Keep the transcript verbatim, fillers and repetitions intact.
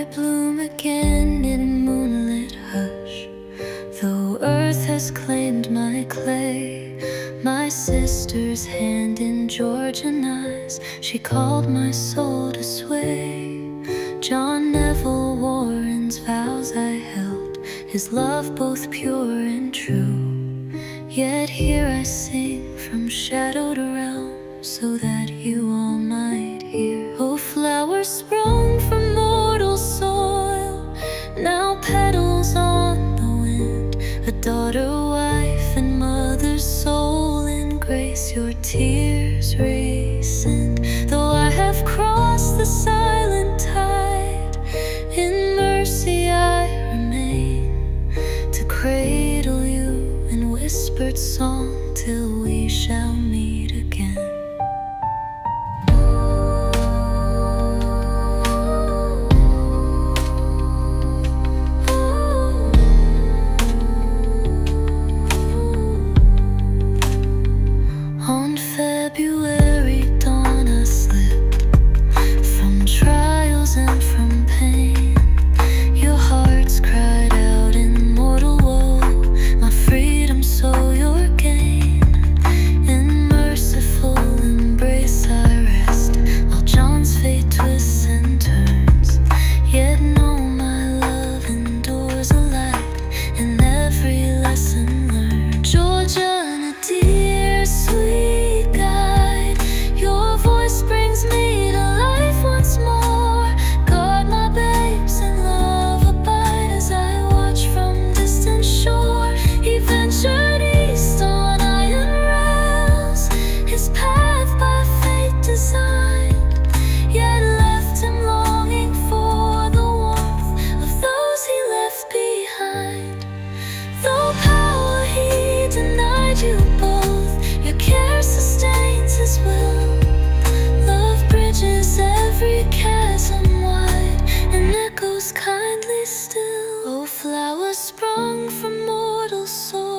bloom again in moonlit hush. Though earth has claimed my clay, my sister's hand in Georgian eyes, she called my soul to sway. John Neville Warren's vows I held, his love both pure and true. Yet here I sing from shadow to realm, so that you all might hear. Oh, flowers sprung from mortal soil, now petals on the wind. A daughter, wife, and mother's soul in grace, your tears rescind. Though I have crossed the silent tide, in mercy I remain, to cradle you in whispered song till we shall meet again. On February dawn I slipped from trials and from pain. Your hearts cried out in mortal woe, my freedom so your gain. In merciful embrace I rest, while John's fate twists and turns. Yet know my love endures a light in every lesson learned. Georgia, a dear sweet guide, your voice brings me to life once more. Guard my babes in love abide as I watch from distant shore. He ventured east on iron rails, his path by fate designed, yet left him longing for the warmth of those he left behind. Though power he denied you both, your care sustains his will. Love bridges every chasm wide and echoes kindly still. Oh, flowers sprung from mortal soil,